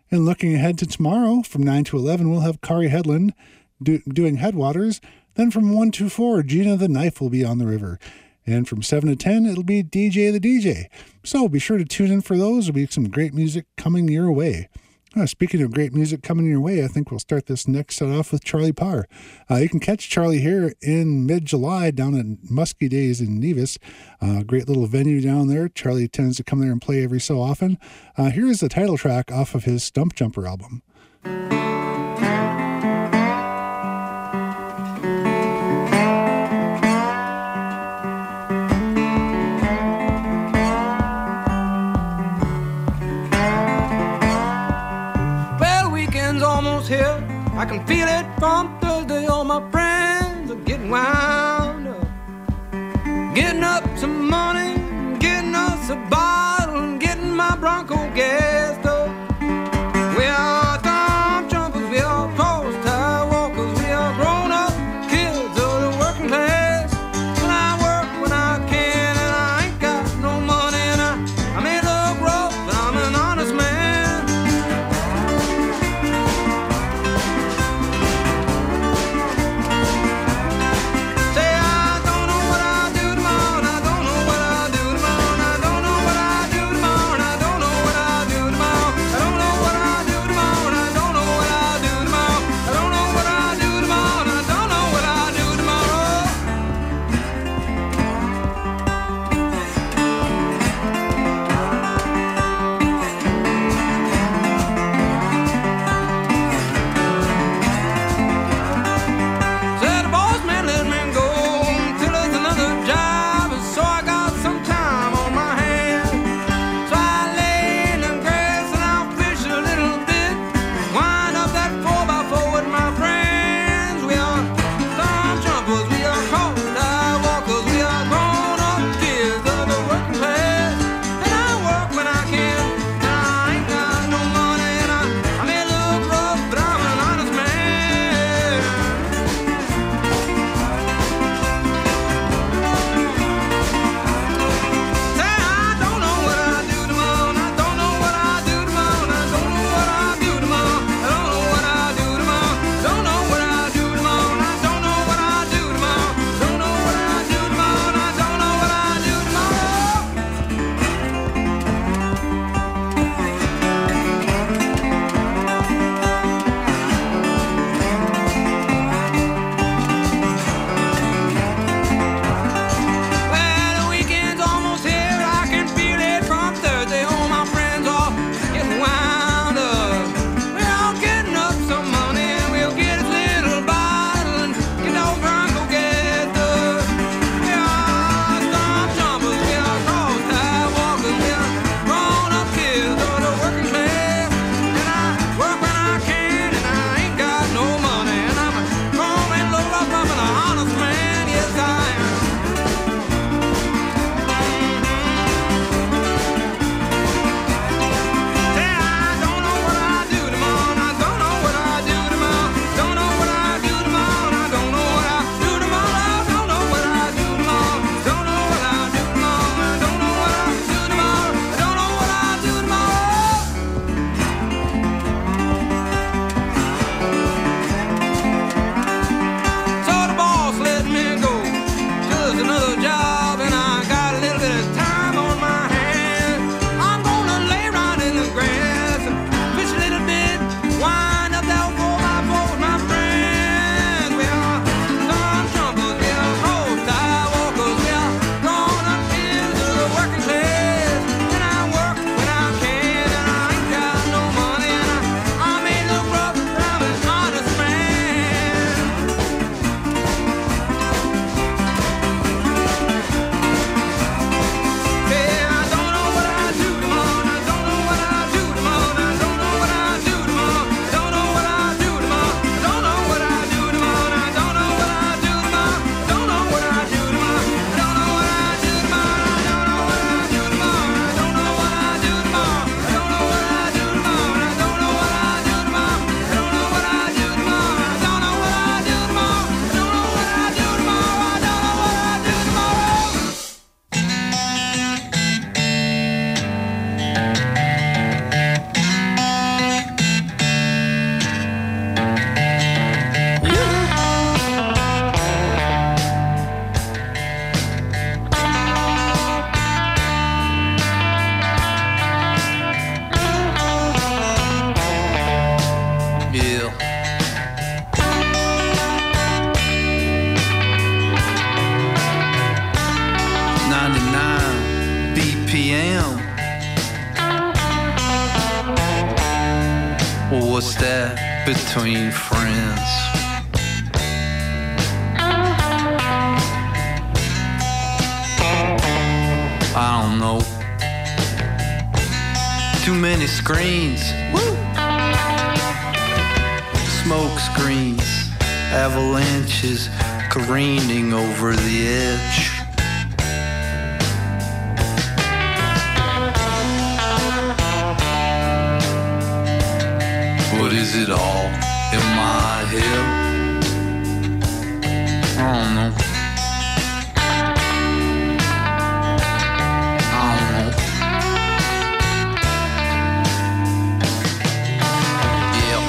And looking ahead to tomorrow, from 9 to 11, we'll have Kari Headland doing Headwaters. Then from 1 to 4, Gina the Knife will be on the river. And from 7 to 10, it'll be DJ the DJ. So be sure to tune in for those. There'll be some great music coming your way. Speaking of great music coming your way, I think we'll start this next set off with Charlie Parr. You can catch Charlie here in mid-July down at Muskie Days in Nevis. Great little venue down there. Charlie tends to come there and play every so often. Here is the title track off of his Stump Jumper album. Here, I can feel it from Thursday. All my friends are getting wound up, getting up some money, getting us a bottle, and getting my Bronco gassed up. We are stump jumpers, we are post tire walkers, we are grown up kids of the working class. And I work when I can, and I ain't got no money, and I may look rough, but I'm an honest man. Well, what's that between friends? I don't know. Too many screens. Woo! Smoke screens, avalanches careening over the edge. What is it all in my head? I don't know. I don't know. Yeah.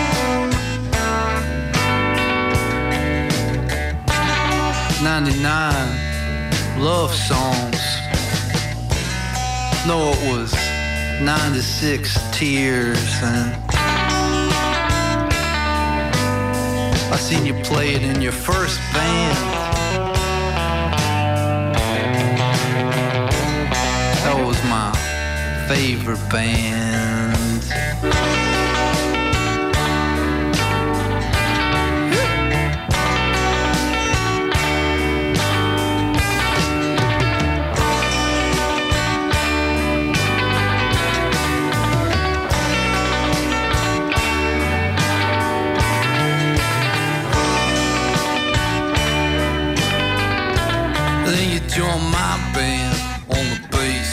99 love songs. No, it was 96 tears and I seen you play it in your first band. That was my favorite band. Then you join my band on the bass.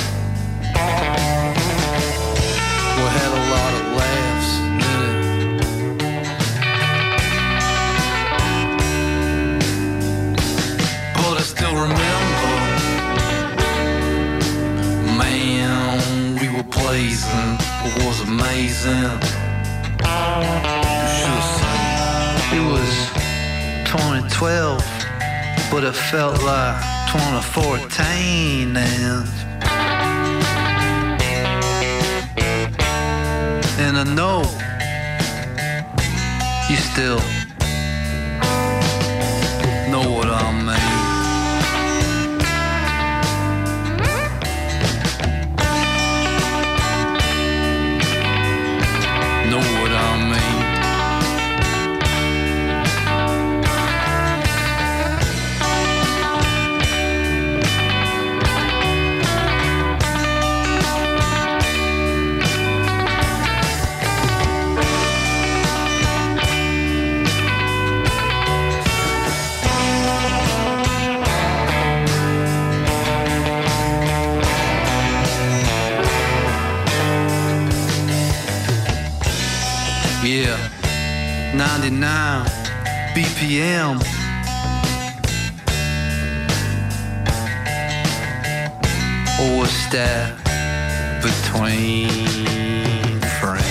We had a lot of laughs in it. But I still remember, man, we were blazing. It was amazing. You should have seen. It was 2012. But it felt like 2014 and I know you still know what I mean. Know what I mean. Yeah, 99 BPM. Or what's that between friends?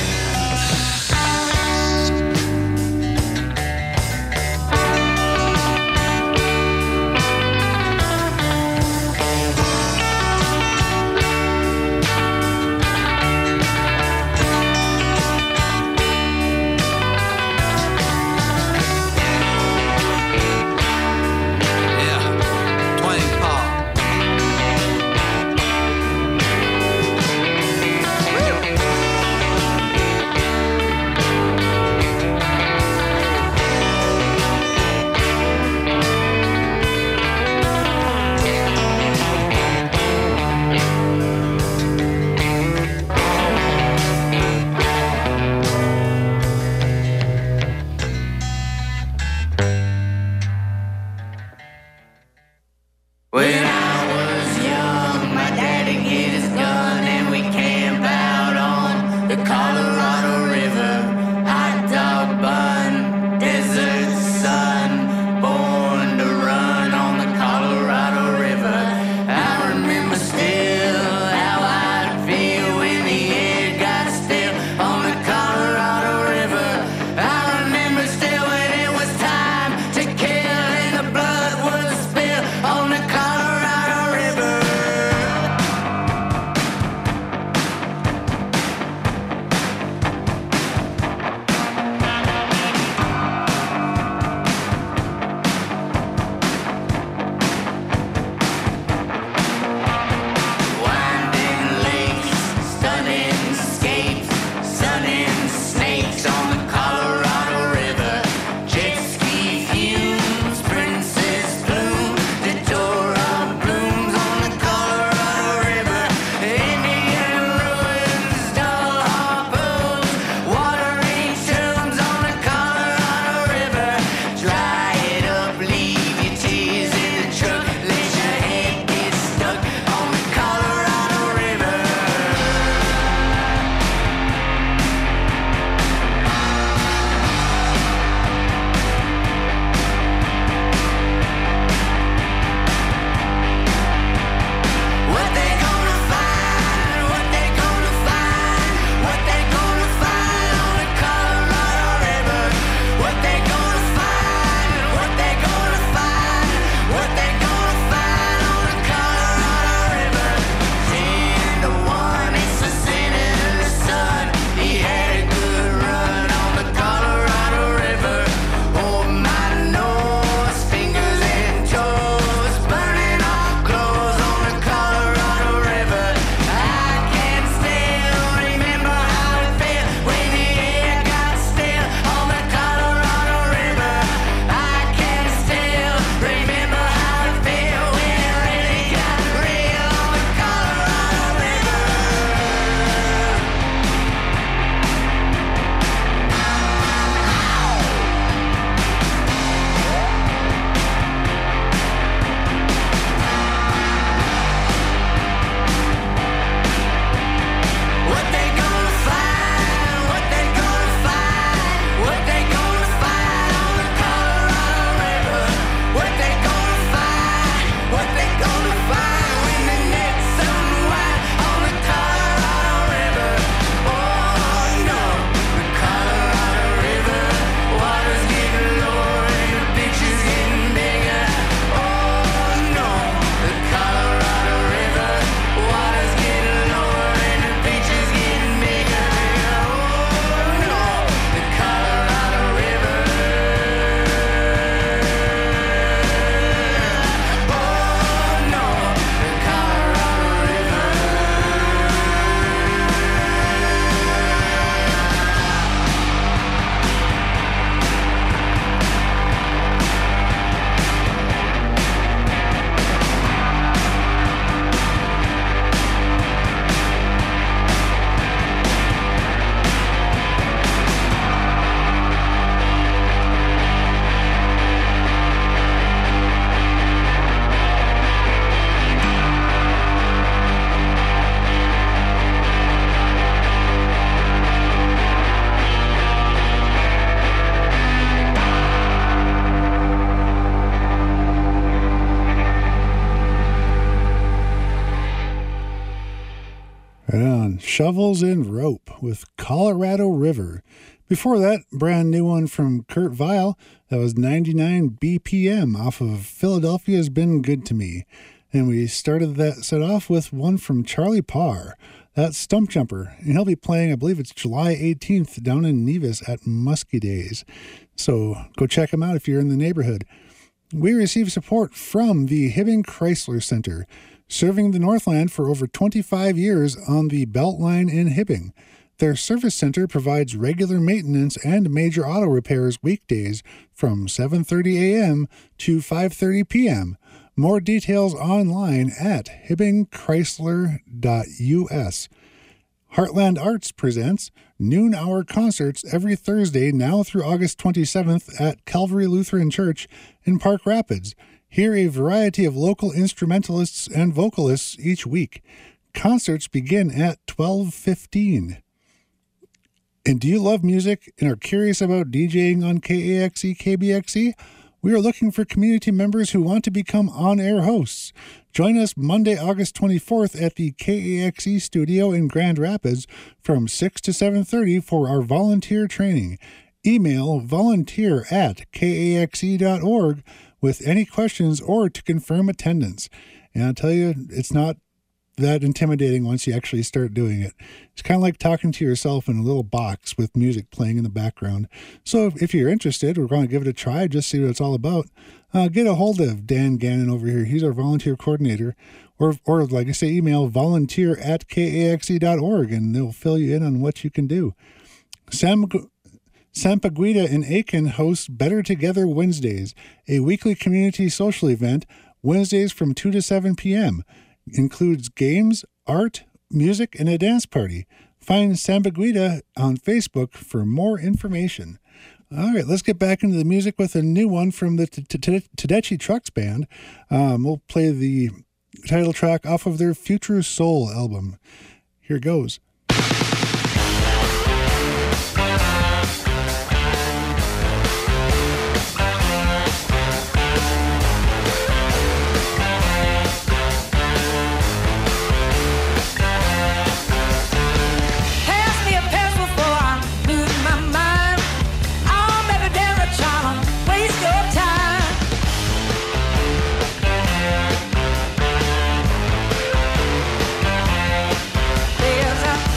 Shovels and Rope with Colorado River. Before that, brand new one from Kurt Vile. That was 99 BPM off of Philadelphia's Been Good to Me. And we started that set off with one from Charlie Parr. That's Stump Jumper. And he'll be playing, I believe it's July 18th, down in Nevis at Muskie Days. So go check him out if you're in the neighborhood. We receive support from the Hibbing Chrysler Center, serving the Northland for over 25 years on the Beltline in Hibbing. Their service center provides regular maintenance and major auto repairs weekdays from 7:30 a.m. to 5:30 p.m. More details online at hibbingchrysler.us. Heartland Arts presents noon hour concerts every Thursday now through August 27th at Calvary Lutheran Church in Park Rapids. Hear a variety of local instrumentalists and vocalists each week. Concerts begin at 12:15. And do you love music and are curious about DJing on KAXE, KBXE? We are looking for community members who want to become on-air hosts. Join us Monday, August 24th at the KAXE studio in Grand Rapids from 6 to 7:30 for our volunteer training. Email volunteer@kaxe.org with any questions or to confirm attendance. And I'll tell you, it's not that intimidating once you actually start doing it. It's kind of like talking to yourself in a little box with music playing in the background. So if you're interested, we're going to give it a try, just see what it's all about. Get a hold of Dan Gannon over here. He's our volunteer coordinator. Or like I say, email volunteer@kaxe.org and they'll fill you in on what you can do. Sampaguita in Aiken hosts Better Together Wednesdays, a weekly community social event, Wednesdays from 2 to 7 p.m. Includes games, art, music, and a dance party. Find Sampaguita on Facebook for more information. All right, let's get back into the music with a new one from the Tedeschi Trucks Band. We'll play the title track off of their Future Soul album. Here it goes. There's a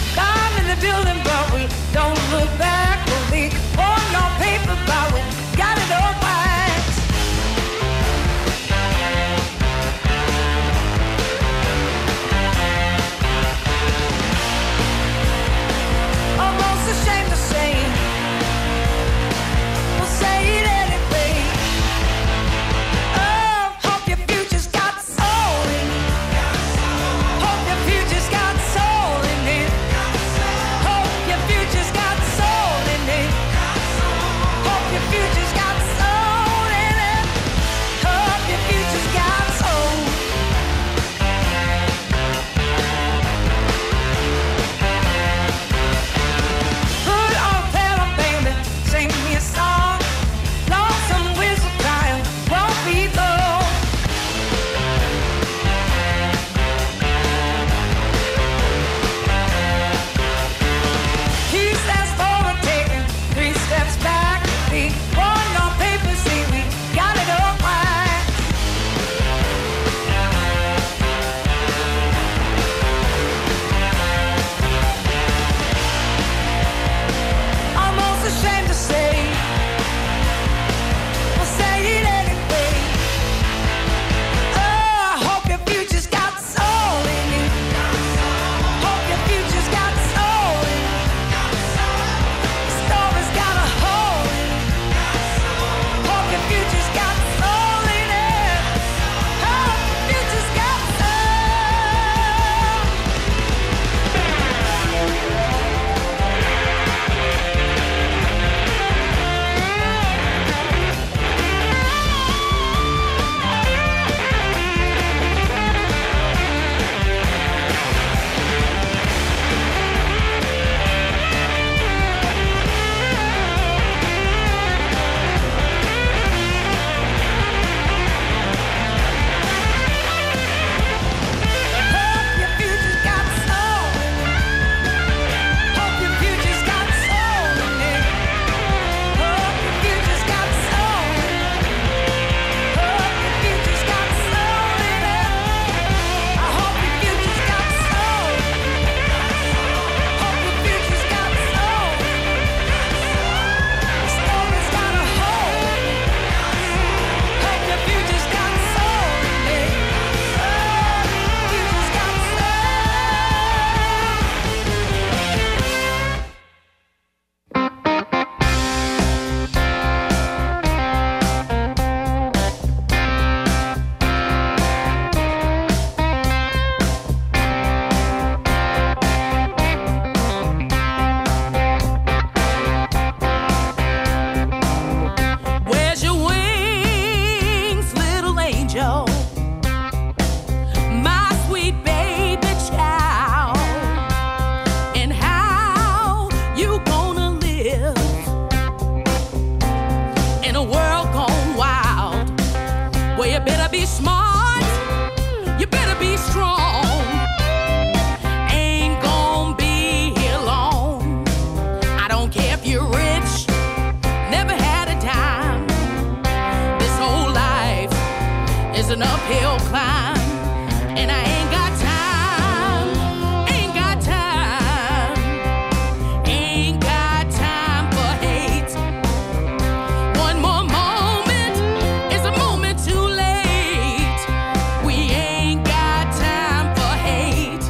uphill climb, and I ain't got time, ain't got time, ain't got time for hate. One more moment is a moment too late. We ain't got time for hate.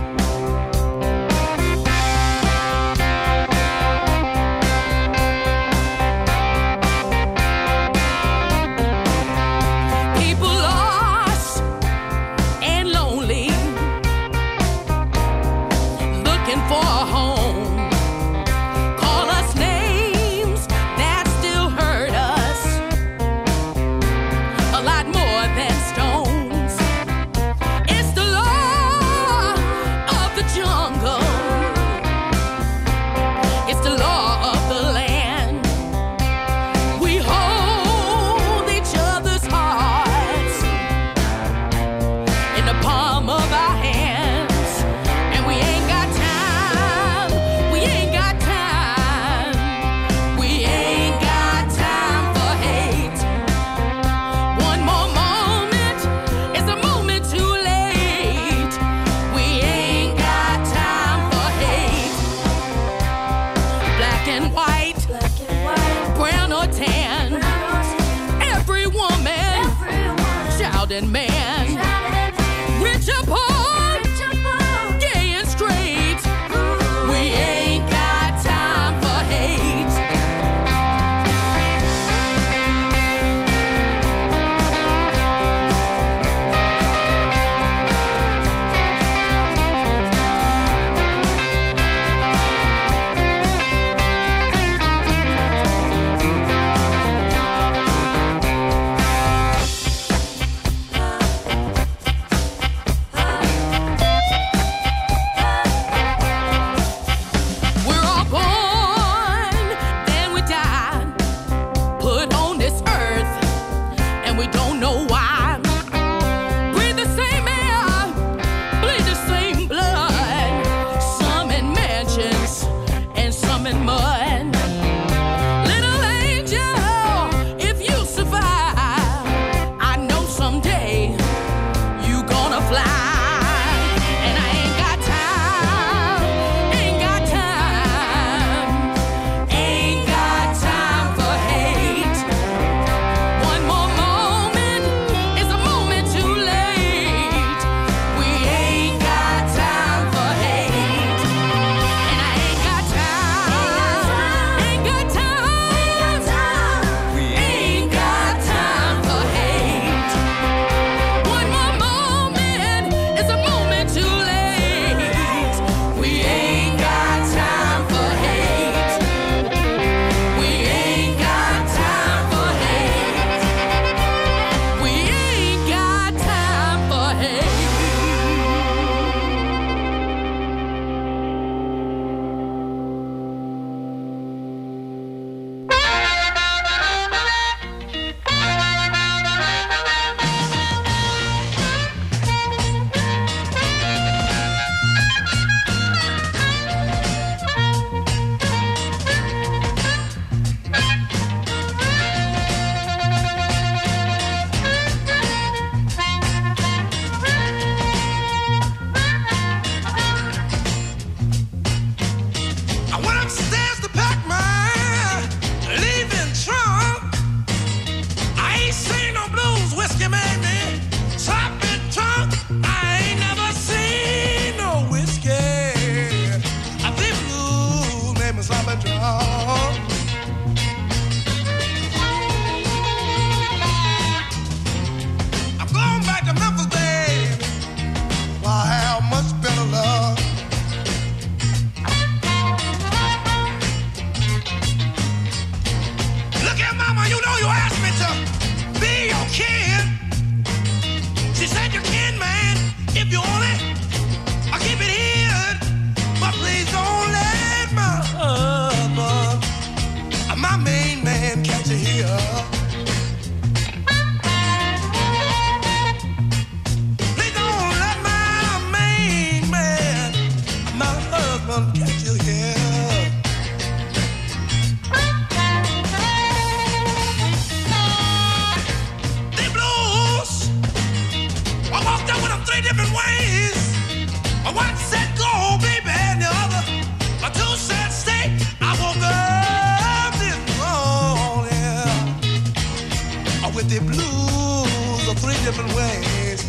People lost and lonely, looking for a home. Call us names that still hurt us a lot more than stones. It's the law of the jungle. It's the law of the land. We hold each other's hearts in the palm of our hands, and we ain't got time, we ain't got time, we ain't got time for hate. One more moment is a moment too late. We ain't got time for hate. Black and white, brown or tan, every woman, child and man, rich or poor, gay and straight, we ain't got time for hate. We're all born, then we die, put on this earth, and we don't know why. Breathe the same air, bleed the same blood, some in mansions and some in mud. Little angel, if you survive, I know someday you gonna fly. And I ain't got time, ain't got time, ain't got time for hate. One more moment is a moment too late. We ain't got time for hate. And I ain't got time, ain't got time, we ain't got time for hate. One more moment is a moment too late. We ain't got time for hate. We ain't got time for hate. We ain't got time for hate. I went upstairs to pack my leaving trunk. I ain't seen no blues, whiskey made me sloppy drunk. I ain't never seen no whiskey. I think blues made me sloppy drunk. I'm going back to Memphis, baby. I have much better love. Look here, mama, you know you asked me to be your kin. She said you can, man, if you want it. I'll keep it here, but please don't let my husband, my main man, catch you here. Please don't let my main man, my husband, catch you here. The blues ways. One said go, baby, and the other. Two said stay. I woke up this morning with the blues of three different ways.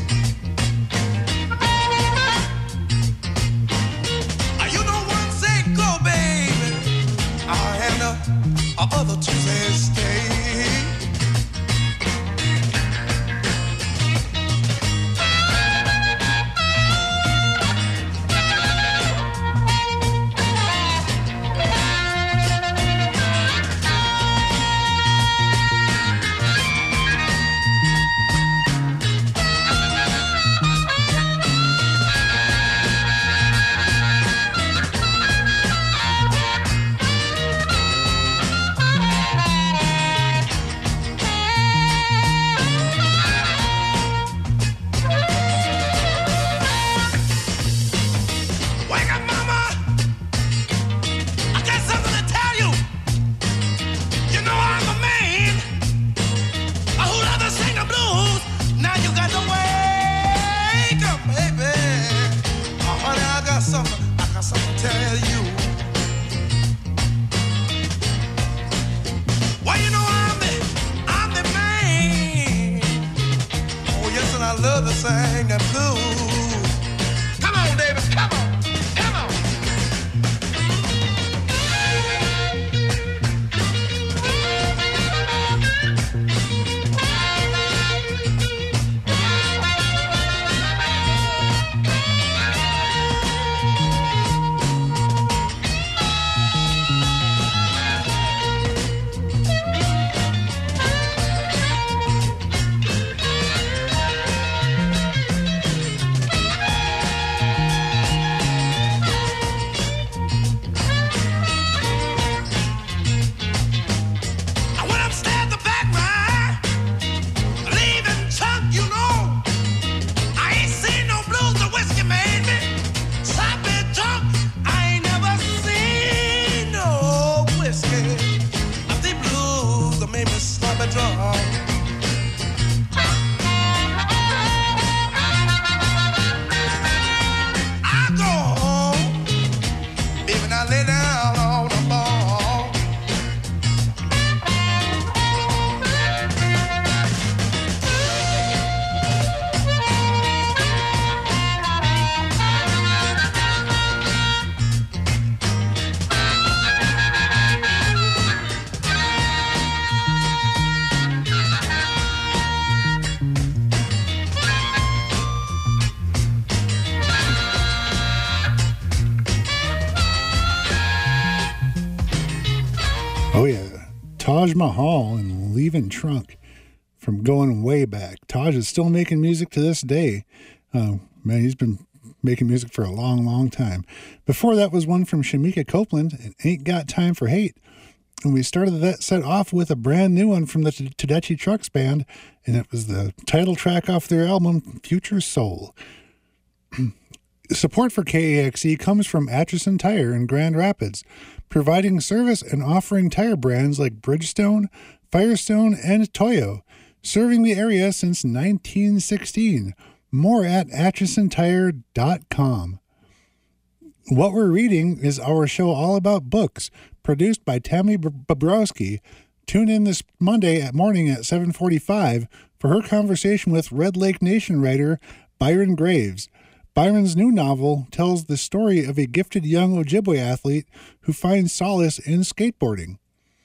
You know, one said go, baby, and the other two said stay. Oh yeah, Taj Mahal and Leaving Trunk from going way back. Taj is still making music to this day. Man, he's been making music for a long, long time. Before that was one from Shamika Copeland and Ain't Got Time for Hate. And we started that set off with a brand new one from the Tedeschi Trucks Band, and it was the title track off their album, Future Soul. Support for KAXE comes from Atchison Tire in Grand Rapids, providing service and offering tire brands like Bridgestone, Firestone, and Toyo, serving the area since 1916. More at atchisontire.com. What We're Reading is our show all about books, produced by Tammy Bobrowski. Tune in this Monday morning at 7:45 for her conversation with Red Lake Nation writer Byron Graves. Byron's new novel tells the story of a gifted young Ojibwe athlete who finds solace in skateboarding.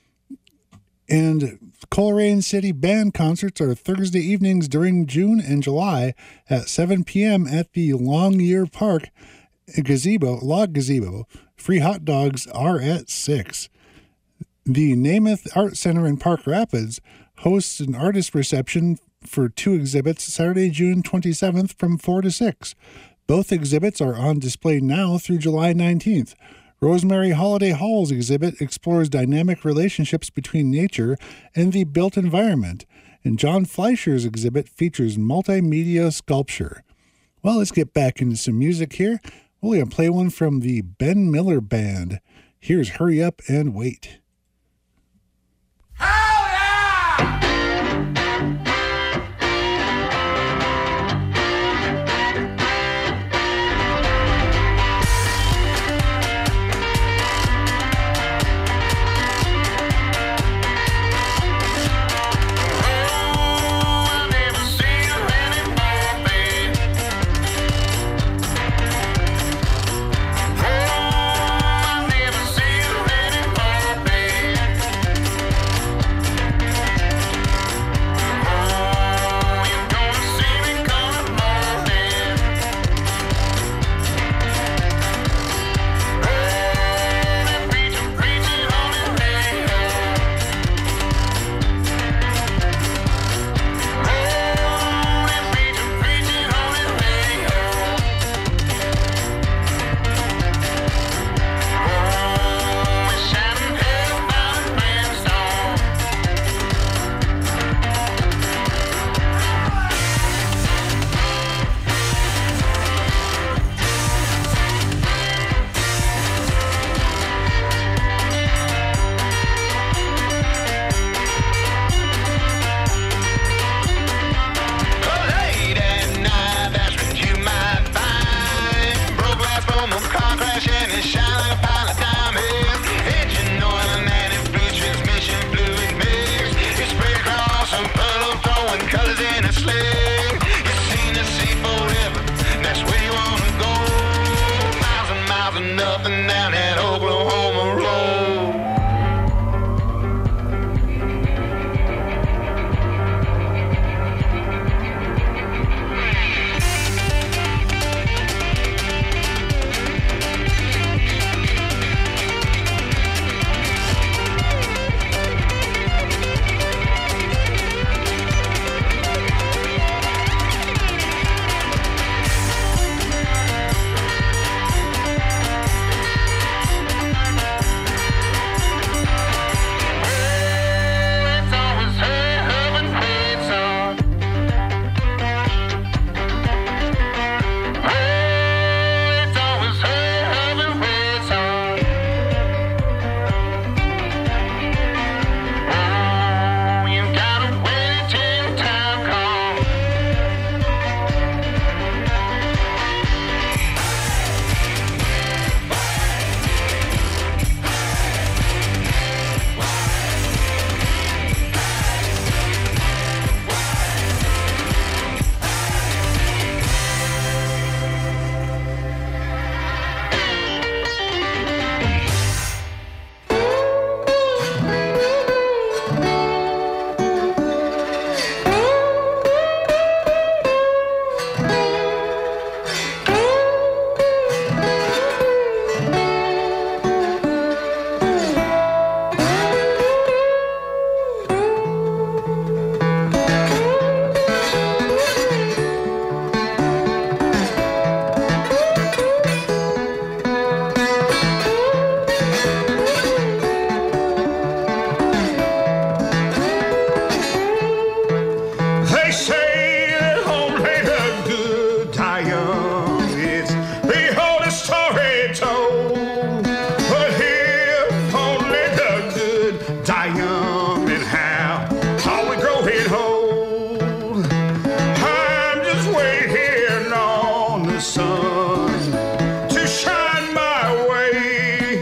And Coleraine City Band concerts are Thursday evenings during June and July at 7 p.m. at the Longyear Park Log Gazebo. Free hot dogs are at 6. The Namath Art Center in Park Rapids hosts an artist reception for 2 exhibits Saturday, June 27th from 4 to 6. Both exhibits are on display now through July 19th. Rosemary Holiday Hall's exhibit explores dynamic relationships between nature and the built environment, and John Fleischer's exhibit features multimedia sculpture. Well, let's get back into some music here. We're going to play one from the Ben Miller Band. Here's Hurry Up and Wait. die young and how we growing old. I'm just waiting on the sun to shine my way.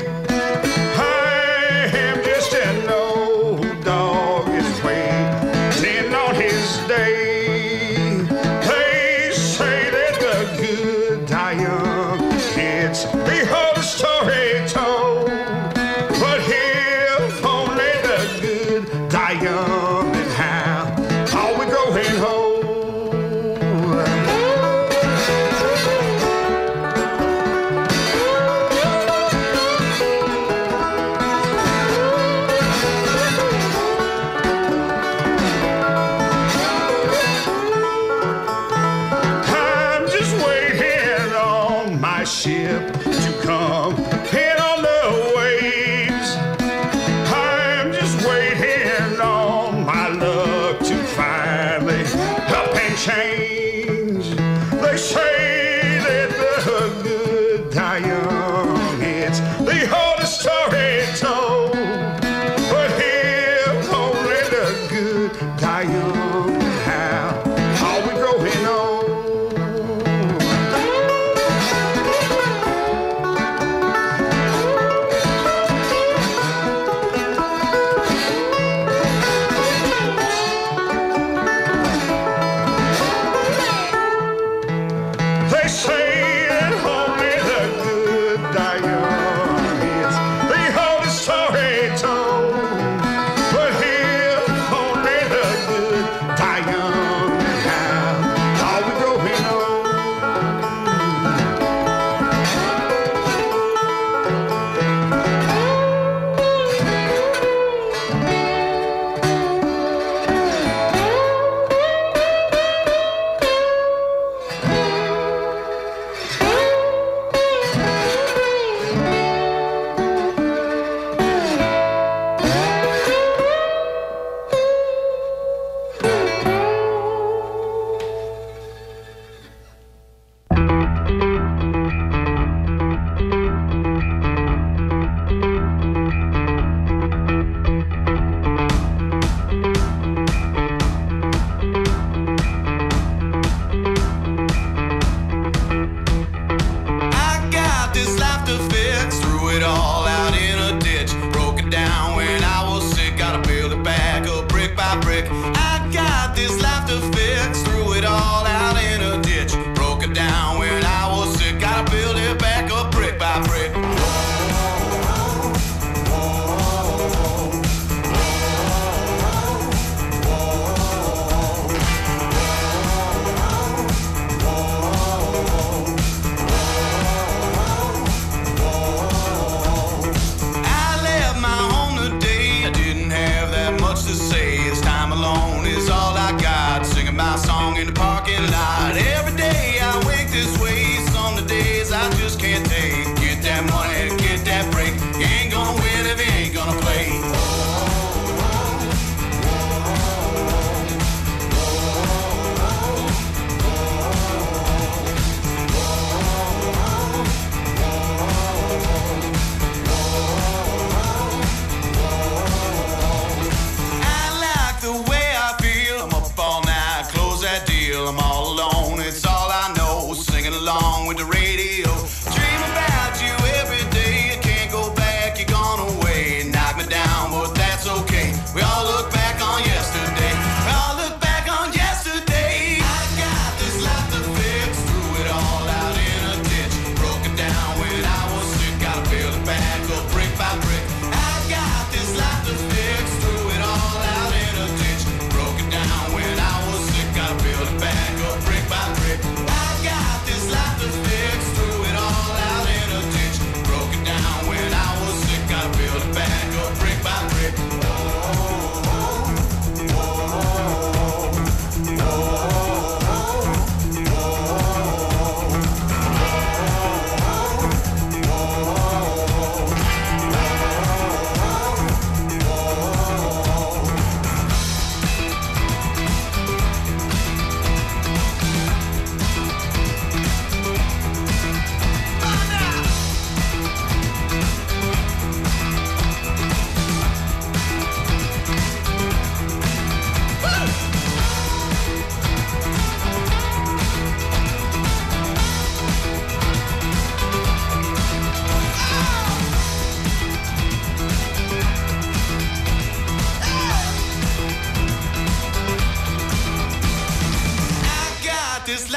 I am just an old dog is waiting on his day. They say that the good die young. It's the old story told. But if only the good die young and how we growing old. I'm just waiting on my ship to come in on the waves. I'm just waiting on my luck to finally up and change. They say that the good die young. It's the oldest story told. But if only the good die young, how we growing old. They say that only the good die young. It's the oldest story told. But if only the good die young, how we growing old. I got this life to fix, threw it all out in a ditch. Broke it down when I was sick, gotta build it back up brick by brick. I got this life to fix, threw it all out in a ditch. Broke it down when I was sick, gotta build it back up brick by brick. I left my home today. I didn't have that much to say. This time alone is all I got.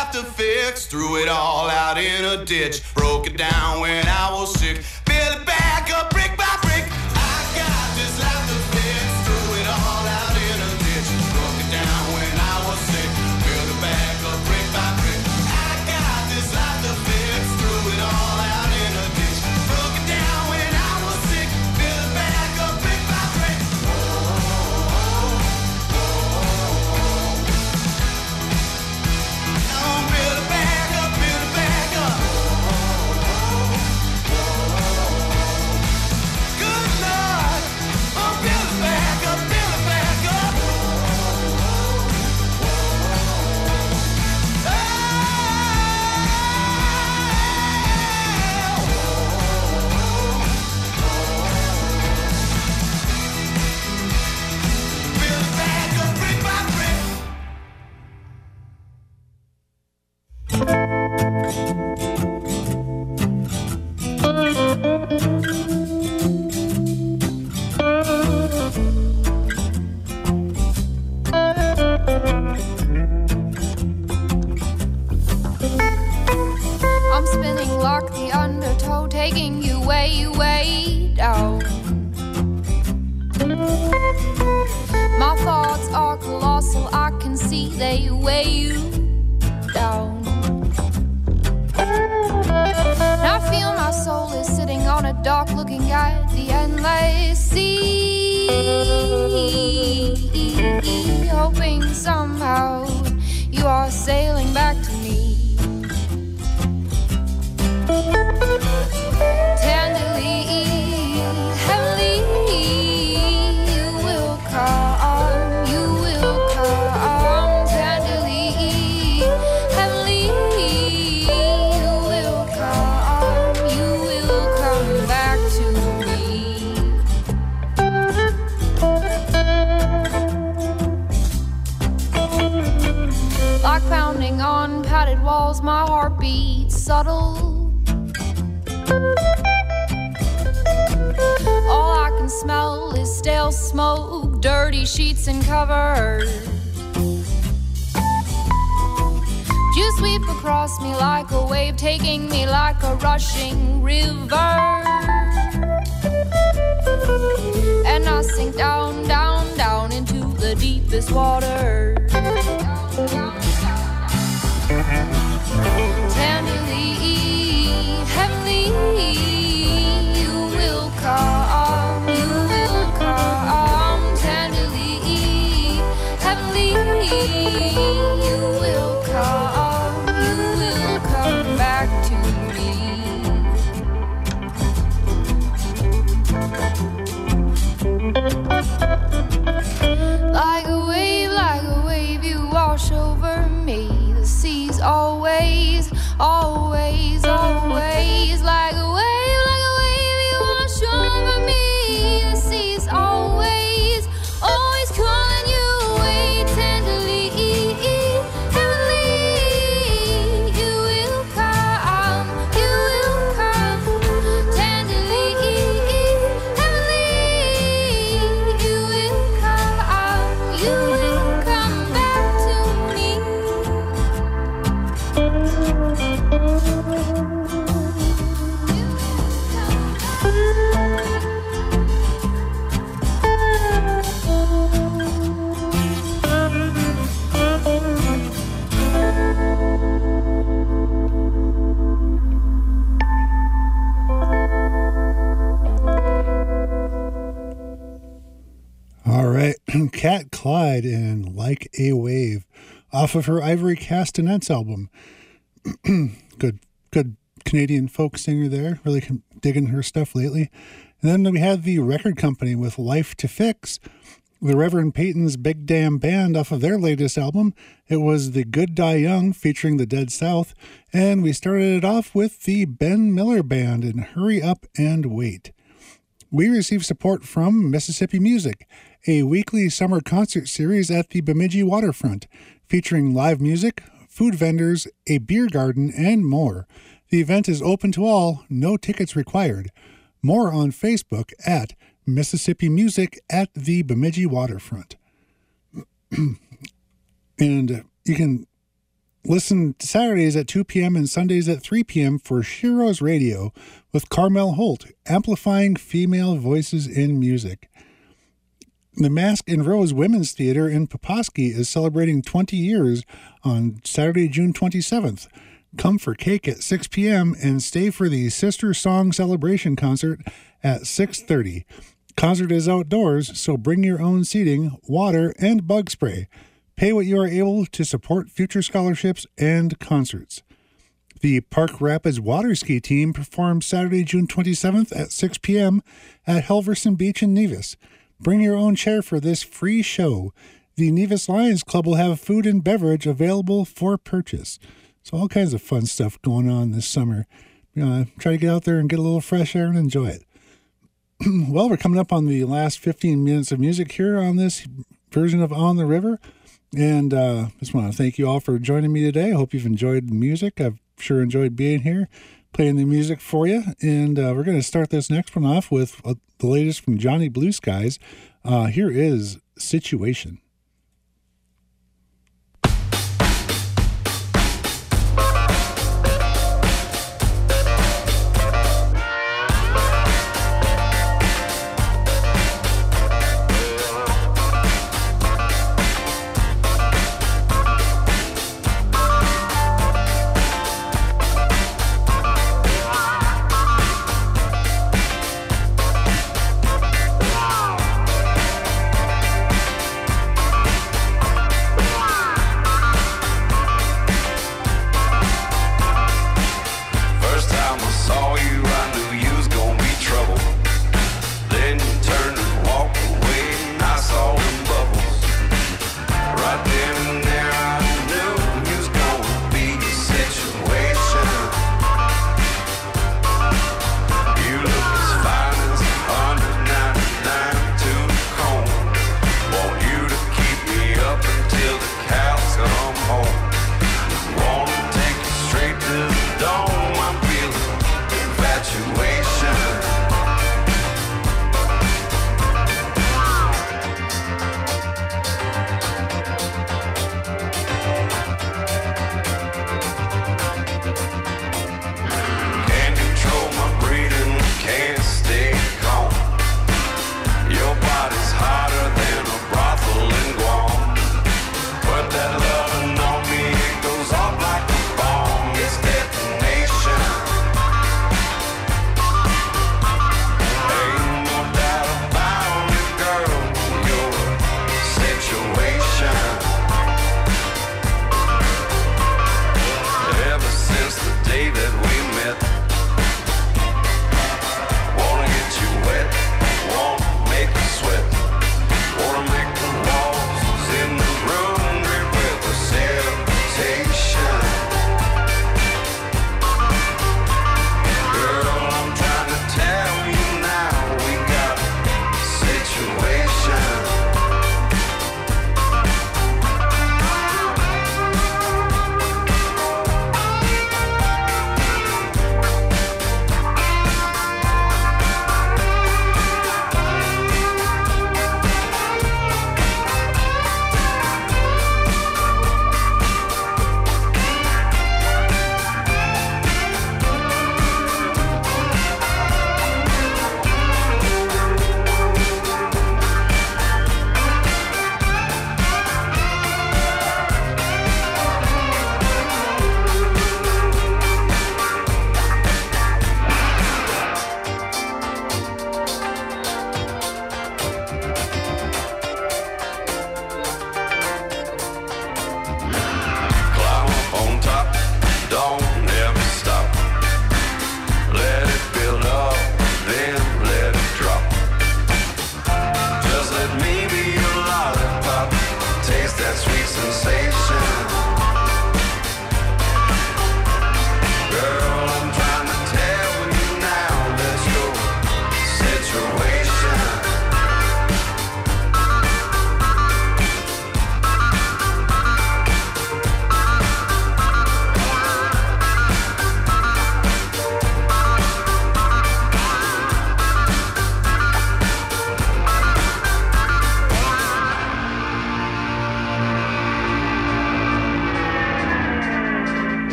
laughter fix. Threw it all out in a ditch. Broke it down when I was sick. Built it back up brick by brick. I got this laughter fix. Threw it all out in a ditch. Broke it down when I was sick. Built it back up brick by brick. I got this laughter fix. Threw it all out in a ditch. Broke it down when I was sick. Built it back up brick by brick. Build it back up, build it back up. Good Lord, oh, build it back up, build it back up. Build it back up, brick by brick. I'm spinning like the undertow, taking you way, way down. My thoughts are colossal, I can see they weigh you down. And I feel my soul is sitting on a dock looking at the endless sea, hoping somehow you are sailing back to me. Tenderly, heavily, you will come, you will come. Tenderly, heavily, you will come back to me. Like pounding on padded walls, my heart beats subtle. All I can smell is stale smoke, dirty sheets and covers. You sweep across me like a wave, taking me like a rushing river. And I sink down, down, down into the deepest water. Tenderly, heavily, you will come, you will come. Tenderly, heavily, you will come back to me. Like a wave, you wash over me. The sea's always, always, always. Like a wave, you wash over me. The sea's always, always calling you away. Tenderly, heavenly, you will come, you will come. Tenderly, heavenly, you will come back to me. All right, Cat Clyde and Like a Wave off of her Ivory Castanets album. good Canadian folk singer there. Really digging her stuff lately. And then we had the record company with Life to Fix, the Reverend Peyton's Big Damn Band off of their latest album. It was The Good Die Young featuring the Dead South. And we started it off with the Ben Miller Band and Hurry Up and Wait. We received support from Mississippi Music, a weekly summer concert series at the Bemidji waterfront, featuring live music, food vendors, a beer garden, and more. The event is open to all, no tickets required. More on Facebook at Mississippi Music at the Bemidji waterfront. And you can Listen Saturdays at 2 p.m. and Sundays at 3 p.m. for Shiro's Radio with Carmel Holt, amplifying female voices in music. The Mask and Rose Women's Theater in Poposky is celebrating 20 years on Saturday, June 27th. Come for cake at 6 p.m. and stay for the Sister Song Celebration concert at 6:30. Concert is outdoors, so bring your own seating, water, and bug spray. Pay what you are able to support future scholarships and concerts. The Park Rapids Water Ski Team performs Saturday, June 27th at 6 p.m. at Helverson Beach in Nevis. Bring your own chair for this free show. The Nevis Lions Club will have food and beverage available for purchase. So all kinds of fun stuff going on this summer. Try to get out there and get a little fresh air and enjoy it. Well, we're coming up on the last 15 minutes of music here on this version of On the River. And just want to thank you all for joining me today. I hope you've enjoyed the music. I've sure enjoyed being here, playing the music for you. And we're going to start this next one off with the latest from Johnny Blue Skies. Here is Situation.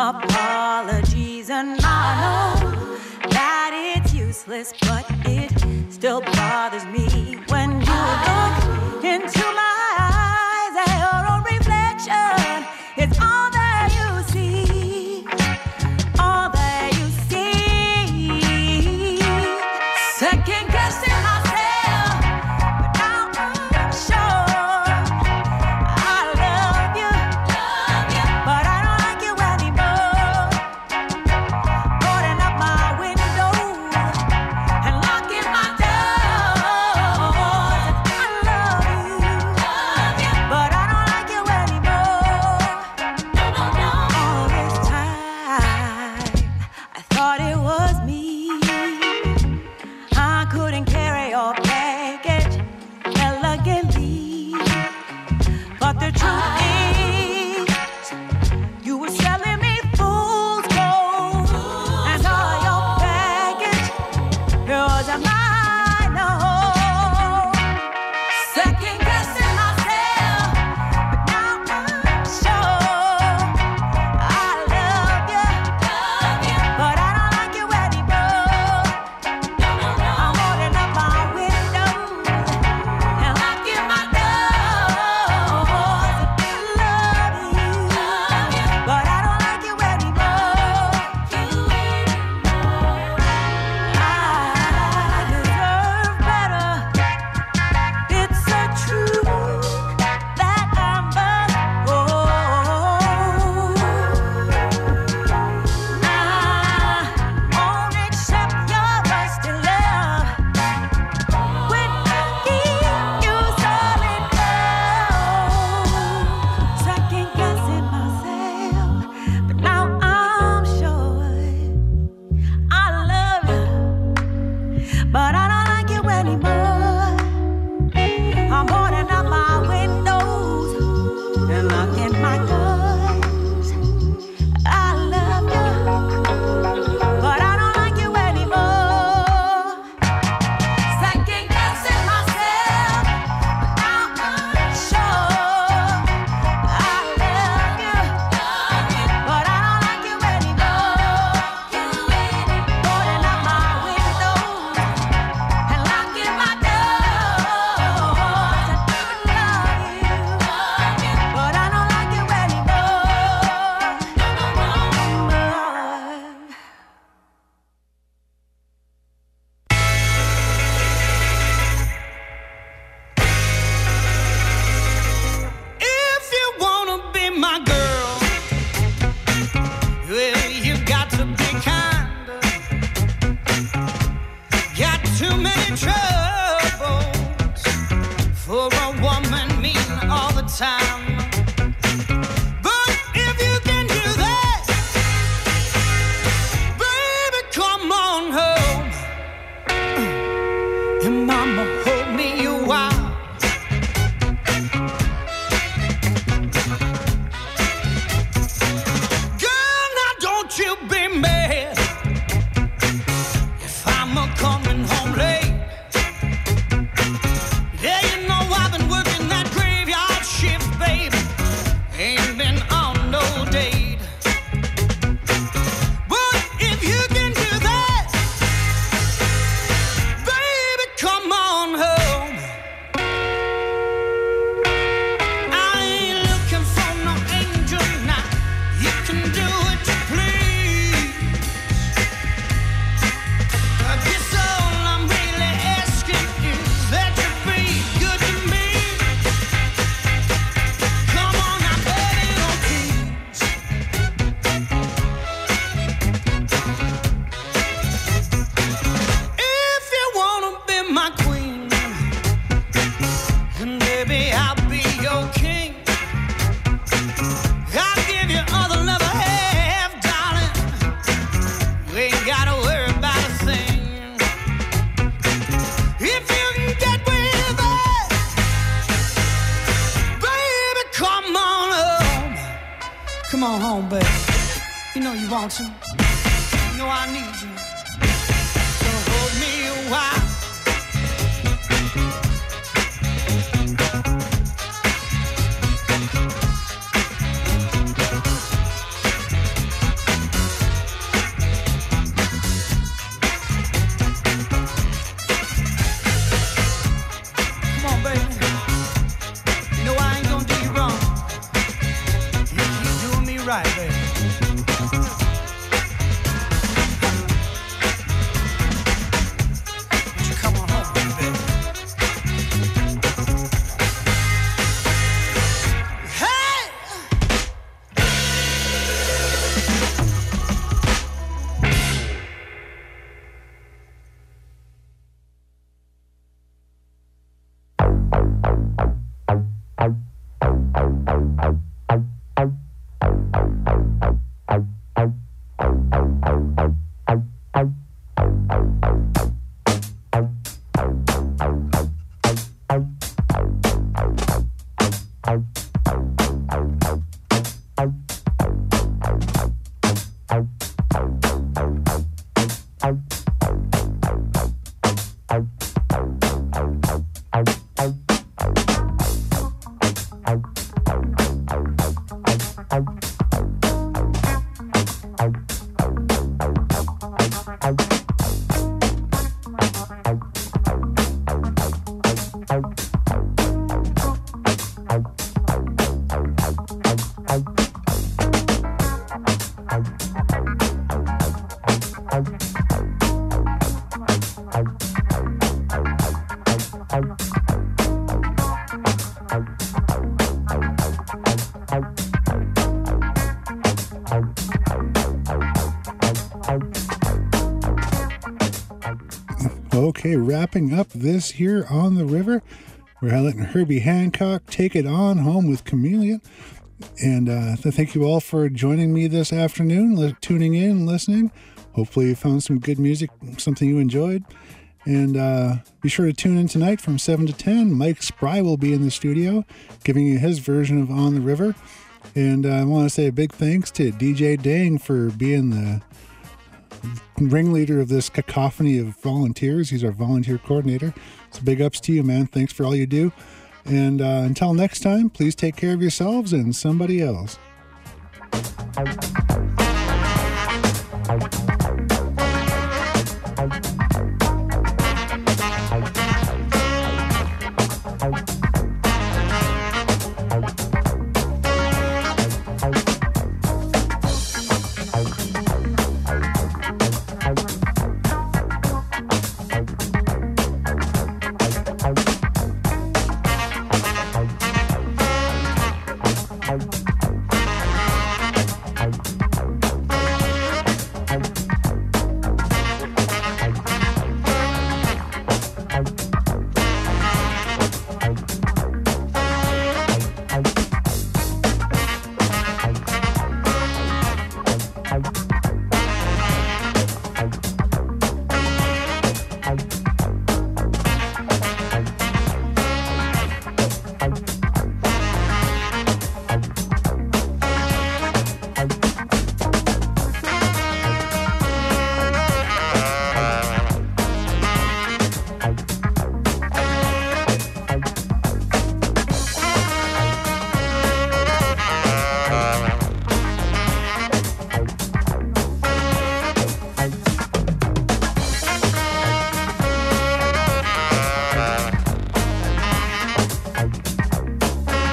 apologies, and I know that it's useless, but it still bothers me when you look into my eyes and your own reflection is all that you see, all that you see. Second guessing myself, but now I'm sure I love you, but I don't like you anymore. Boarding up my windows and locking my doors. I love you, but I don't like you anymore. All this time, I thought it was me. I couldn't carry your baggage elegantly, but the truth is, you were selling me fool's gold, and all your baggage, yours and mine. No, second guessing myself, but now I'm sure I love you, but I don't like you anymore. I'm holding up my windows and locking my doors. I love you, but I don't like you anymore. I deserve better. It's the truth that I must hold. I won't accept your rusty love when I give you solid gold. Second guessing myself, but now I'm sure I love you, but I don't like you anymore. I'm boarding up my windows and locking my doors. I love you, but I don't like you anymore. Second guessing myself, but now I'm sure I love you, but I don't like you anymore. Boarding up my windows and locking my doors. I love you, but I don't like you anymore. If you wanna be my girl, well, you got to be kind. Got too many troubles for a woman mean all the time. But if you can do that, baby, come on home. And mama, hold me a while. Girl, now don't you be mad if I'm coming home late. Yeah, you know I've been working that graveyard shift, baby. Ain't been on no date. But if you can do that, baby, come on home. I ain't looking for no angel now. You can do what you please. I guess all I'm really asking is that you be good to me. Come on now, baby, don't tease. If you wanna be my queen, then baby I'll be your king. I'll give you all the love I have, darling. You ain't gotta worry about a thing. If you can get with us, baby, come on home. Come on home, baby. You know you want to. You know I need you. So hold me a while. Okay, wrapping up this here on the river, we're letting Herbie Hancock take it on home with Chameleon. And thank you all for joining me this afternoon, tuning in, listening. Hopefully you found some good music, something you enjoyed. And be sure to tune in tonight from 7 to 10. Mike Spry will be in the studio giving you his version of On the River. And I want to say a big thanks to DJ Dang for being the ringleader of this cacophony of volunteers. He's our volunteer coordinator. So big ups to you, man. Thanks for all you do. And until next time, please take care of yourselves and somebody else.